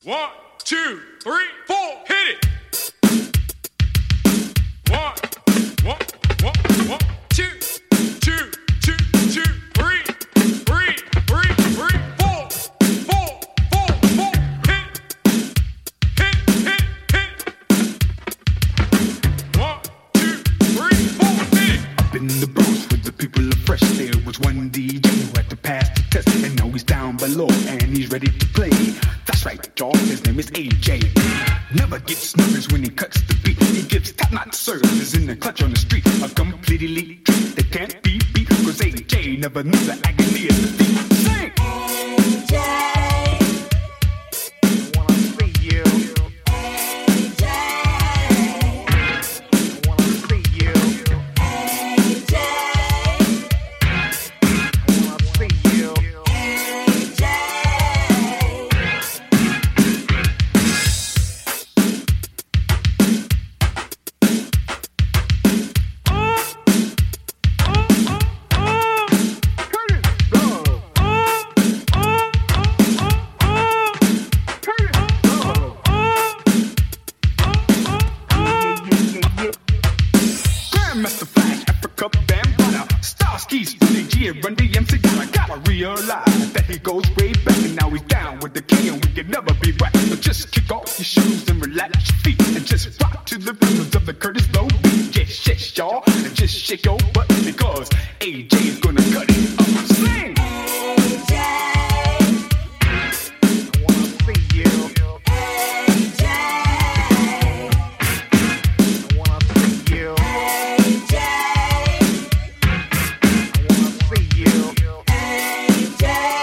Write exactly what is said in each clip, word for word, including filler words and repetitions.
One, two, three, four, hit it. One, one, one, one, two, two, two, two, three, three, three, three, four, four, four, four, hit, hit, hit, hit. One, two, three, four, hit it. Up in the Bronx with the people of fresh, there was one D J who had to pass the test, and now he's down below and he's ready to play. That's right, y'all, his name is A J. Never gets nervous when he cuts the beat. He gives top-notch service in the clutch on the street. A complete elite treat that can't be beat, cause A J never knew the agony of defeat. Sing! A J, I wanna see you. A J, I wanna see you. A J, I wanna see you. A J. Grandmaster Flash, Africa Bambaataa, Starskis, Billy G, and Run D M C. I gotta realize that he goes way back, and now he's down with the king, and we can never be right. So just kick off your shoes and relax your feet, and just rock to the rhythms of the Curtis Low beat. Yes, yes, y'all, and just shake your butt, because A J's gonna cut it up. Sing! A J, I wanna see you. A J, I wanna see you. A J, I wanna see you. A J.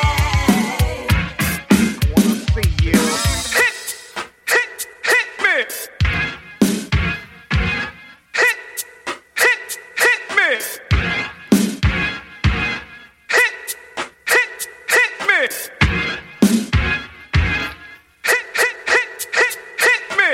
I wanna see you. Hit, hit, hit me. Hit, hit, hit me. Hit, hit, hit me. Hit, hit, hit, hit, hit me.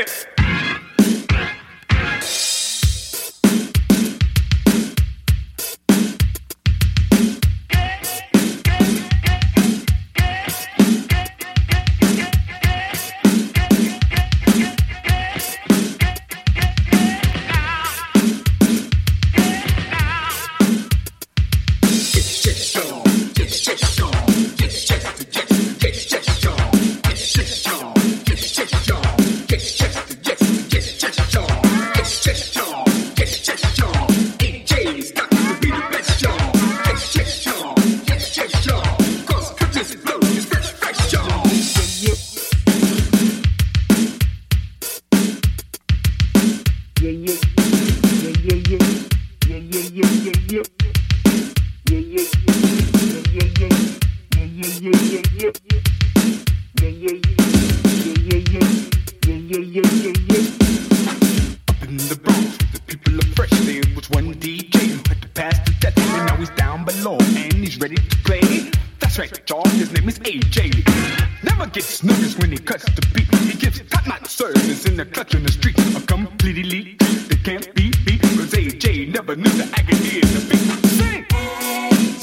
Up in the Bronx with the people of fresh, there was one D J who had to pass the test, and now he's down below and he's ready to play. That's right, y'all, his name is A J. Never gets nervous when he cuts the beat. He gives top-notch service in the clutch on the street. A complete elite that can't be beat, cause A J never knew the agony of defeat. Sing! A J,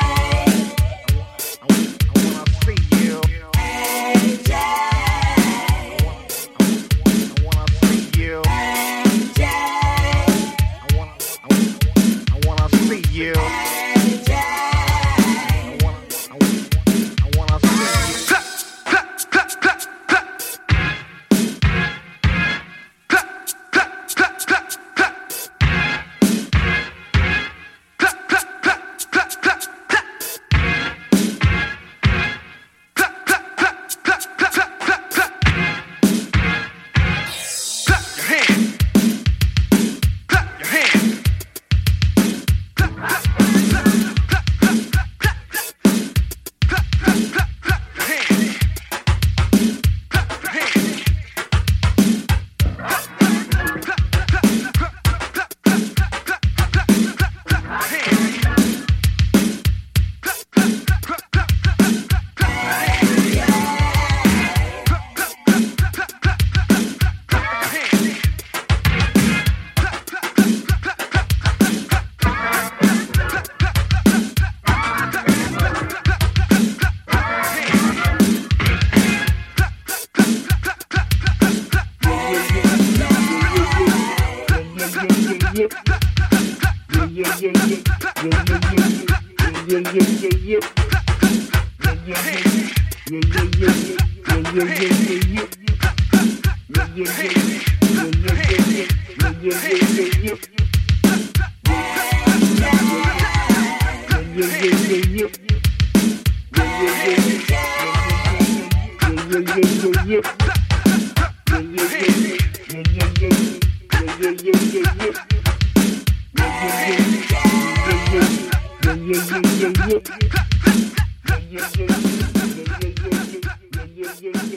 I wanna see you. A J, I wanna see you. A J, I wanna, I wanna, I wanna see you. A J. I wanna, I wanna, I wanna see you. Clap, clap, clap, clap, clap. Clap, clap, clap, Yeah.